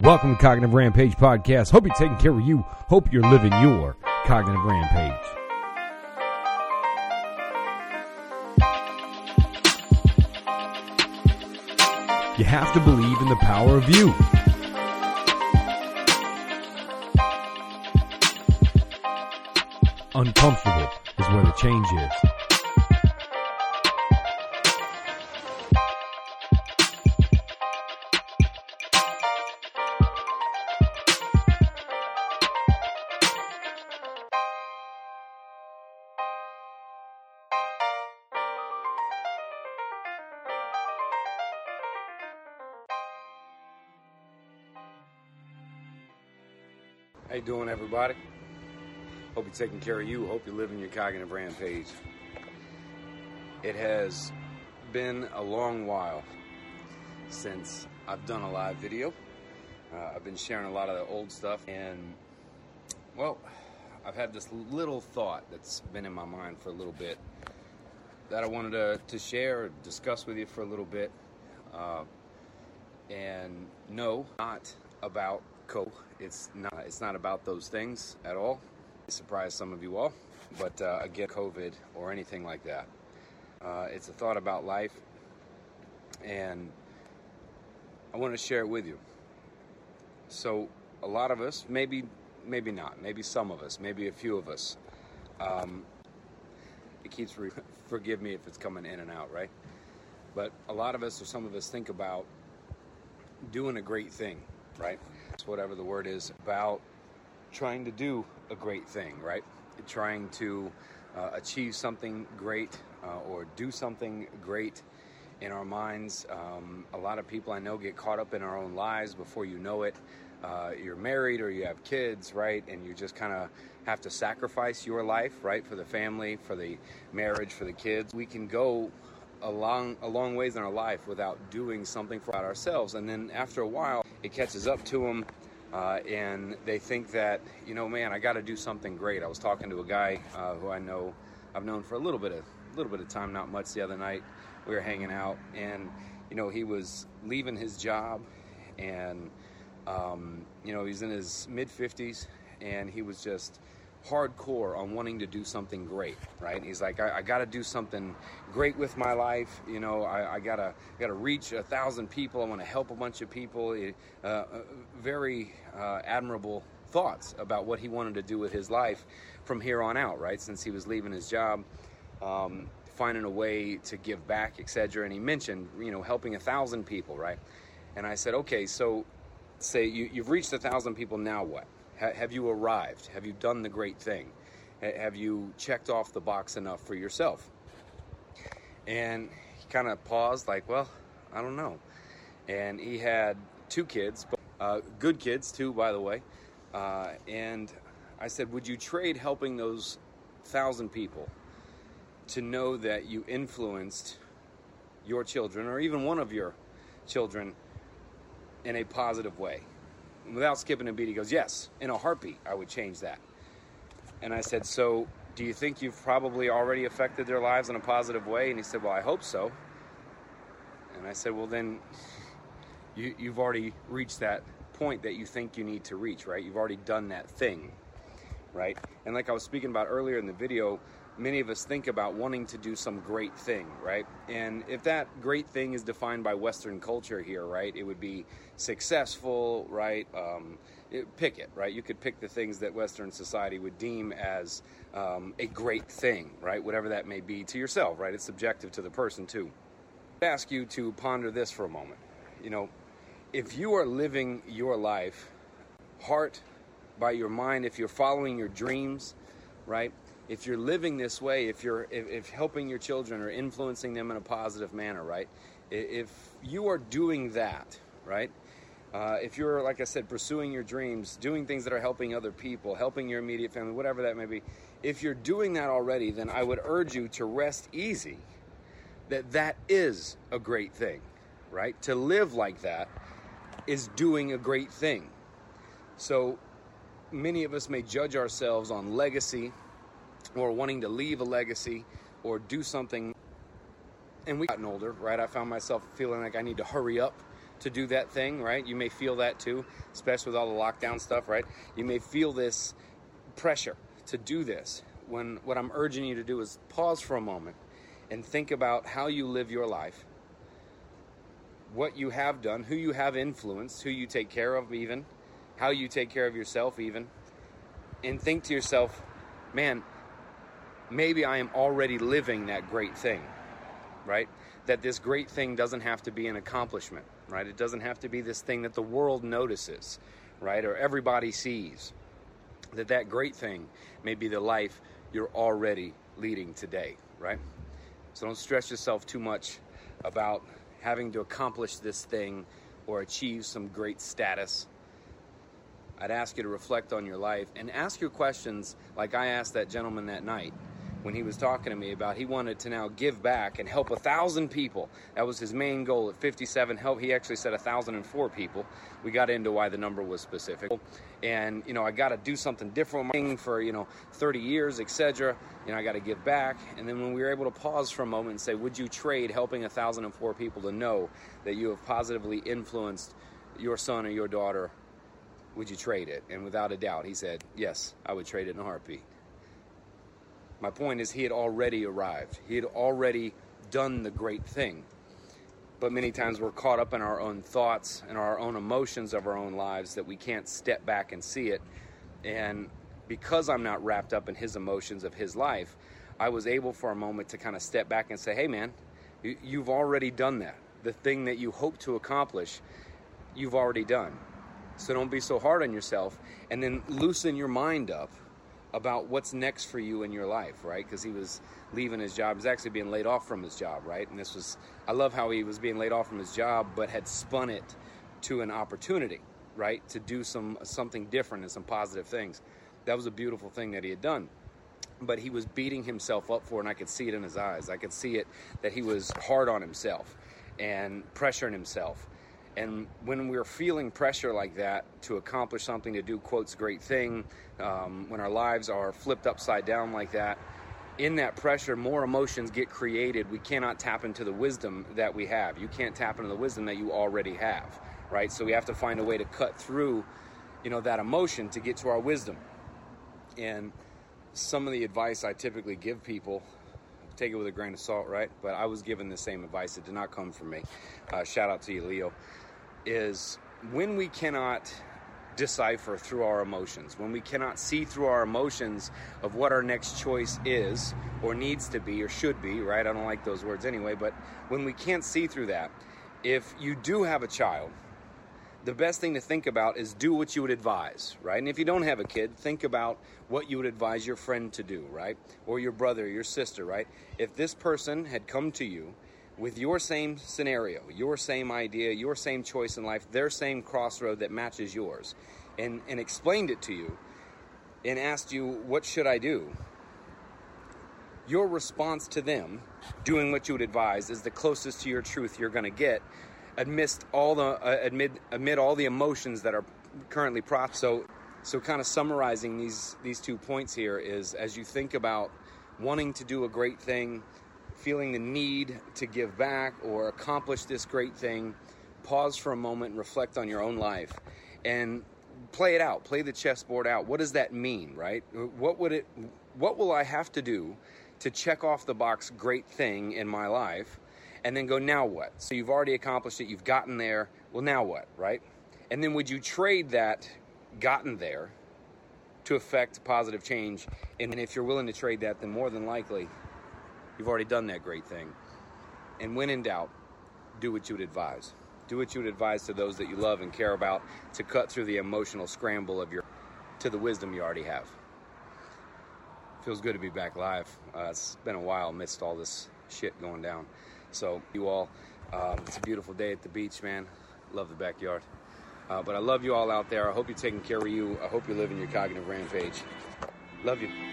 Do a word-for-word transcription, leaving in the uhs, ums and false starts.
Welcome to Cognitive Rampage Podcast. Hope you're taking care of you. Hope you're living your cognitive rampage. You have to believe in the power of you. Uncomfortable is where the change is. How you doing, everybody? Hope you're taking care of you. Hope you're living your cognitive rampage. It has been a long while since I've done a live video. Uh, I've been sharing a lot of the old stuff, and, well, I've had this little thought that's been in my mind for a little bit that I wanted to, to share, discuss with you for a little bit. Uh, and no, not about COVID. It's not, it's not about those things at all. I surprise some of you all, but uh, again, COVID or anything like that. Uh, it's a thought about life, and I want to share it with you. So a lot of us, maybe, maybe not, maybe some of us, maybe a few of us, um, it keeps, re- forgive me if it's coming in and out, right? But a lot of us or some of us think about doing a great thing, right? Whatever the word is, about trying to do a great thing, right? Trying to uh, achieve something great uh, or do something great in our minds. Um, a lot of people I know get caught up in our own lives before you know it. Uh, you're married or you have kids, right? And you just kind of have to sacrifice your life, right? For the family, for the marriage, for the kids. We can go a long, a long ways in our life without doing something for ourselves. And then after a while, it catches up to them, uh, and they think that, you know, man, I got to do something great. I was talking to a guy uh, who I know, I've known for a little bit of, little bit of time, not much. The other night, we were hanging out, and you know, he was leaving his job, and um, you know, he's in his mid fifties, and he was just hardcore on wanting to do something great, right? He's like, I, I got to do something great with my life. You know, I, I gotta gotta reach a thousand people. I want to help a bunch of people. Uh, uh, very uh, admirable thoughts about what he wanted to do with his life from here on out, right? Since he was leaving his job, um, finding a way to give back, et cetera. And he mentioned, you know, helping a thousand people, right? And I said, okay, so say you, you've reached a thousand people. Now what? Have you arrived? Have you done the great thing? Have you checked off the box enough for yourself? And he kind of paused like, well, I don't know. And he had two kids, uh, good kids too, by the way. Uh, and I said, would you trade helping those thousand people to know that you influenced your children or even one of your children in a positive way? Without skipping a beat, he goes, yes, in a heartbeat, I would change that. And I said, so do you think you've probably already affected their lives in a positive way? And he said, well, I hope so. And I said, well, then you, you've already reached that point that you think you need to reach, right? You've already done that thing, right? And like I was speaking about earlier in the video, many of us think about wanting to do some great thing, right? And if that great thing is defined by Western culture here, right, it would be successful, right? Um, it, pick it, right? You could pick the things that Western society would deem as um, a great thing, right? Whatever that may be to yourself, right? It's subjective to the person too. I ask you to ponder this for a moment. You know, if you are living your life, heart by your mind, if you're following your dreams, right? If you're living this way, if you're if, if helping your children or influencing them in a positive manner, right? If you are doing that, right? Uh, if you're, like I said, pursuing your dreams, doing things that are helping other people, helping your immediate family, whatever that may be, if you're doing that already, then I would urge you to rest easy that that is a great thing, right? To live like that is doing a great thing. So many of us may judge ourselves on legacy, or wanting to leave a legacy or do something. And we've gotten older, right? I found myself feeling like I need to hurry up to do that thing, right? You may feel that too, especially with all the lockdown stuff, right? You may feel this pressure to do this. When what I'm urging you to do is pause for a moment and think about how you live your life, what you have done, who you have influenced, who you take care of even, how you take care of yourself even, and think to yourself, man, maybe I am already living that great thing, right? That this great thing doesn't have to be an accomplishment, right? It doesn't have to be this thing that the world notices, right? Or everybody sees. That that great thing may be the life you're already leading today, right? So don't stress yourself too much about having to accomplish this thing or achieve some great status. I'd ask you to reflect on your life and ask your questions like I asked that gentleman that night when he was talking to me about he wanted to now give back and help a thousand people. That was his main goal at fifty-seven. Help. He actually said a thousand and four people. We got into why the number was specific. And, you know, I got to do something different for, you know, thirty years, et cetera. You know, I got to give back. And then when we were able to pause for a moment and say, would you trade helping a thousand and four people to know that you have positively influenced your son or your daughter? Would you trade it? And without a doubt, he said, yes, I would trade it in a heartbeat. My point is he had already arrived. He had already done the great thing. But many times we're caught up in our own thoughts and our own emotions of our own lives that we can't step back and see it. And because I'm not wrapped up in his emotions of his life, I was able for a moment to kind of step back and say, hey man, you've already done that. The thing that you hope to accomplish, you've already done. So don't be so hard on yourself, and then loosen your mind up about what's next for you in your life, right? Because he was leaving his job. He was actually being laid off from his job, right? And this was, I love how he was being laid off from his job, but had spun it to an opportunity, right? To do some something different and some positive things. That was a beautiful thing that he had done. But he was beating himself up for it, and I could see it in his eyes. I could see it that he was hard on himself and pressuring himself. And when we're feeling pressure like that to accomplish something, to do, quotes, great thing, um, when our lives are flipped upside down like that, in that pressure, more emotions get created. We cannot tap into the wisdom that we have. You can't tap into the wisdom that you already have, right? So we have to find a way to cut through, you know, that emotion to get to our wisdom. And some of the advice I typically give people, take it with a grain of salt, right? But I was given the same advice. It did not come from me. Uh, shout out to you, Leo. Is when we cannot decipher through our emotions, when we cannot see through our emotions of what our next choice is or needs to be or should be, right? I don't like those words anyway, but when we can't see through that, if you do have a child, the best thing to think about is do what you would advise, right? And if you don't have a kid, think about what you would advise your friend to do, right? Or your brother, or your sister, right? If this person had come to you with your same scenario, your same idea, your same choice in life, their same crossroad that matches yours, and, and explained it to you and asked you, what should I do? Your response to them, doing what you would advise, is the closest to your truth you're going to get amidst all the, uh, amid, amid all the emotions that are currently processed. So, so kind of summarizing these, these two points here is, as you think about wanting to do a great thing, feeling the need to give back or accomplish this great thing, pause for a moment and reflect on your own life and play it out. Play the chessboard out. What does that mean, right? What would it, what will I have to do to check off the box great thing in my life? And then go, now what? So you've already accomplished it. You've gotten there. Well, now what, right? And then would you trade that gotten there to affect positive change? And if you're willing to trade that, then more than likely, you've already done that great thing. And when in doubt, do what you would advise. Do what you would advise to those that you love and care about to cut through the emotional scramble of your, to the wisdom you already have. Feels good to be back live. Uh, it's been a while amidst all this shit going down. So you all, uh, it's a beautiful day at the beach, man. Love the backyard. Uh, but I love you all out there. I hope you're taking care of you. I hope you're living your cognitive rampage. Love you.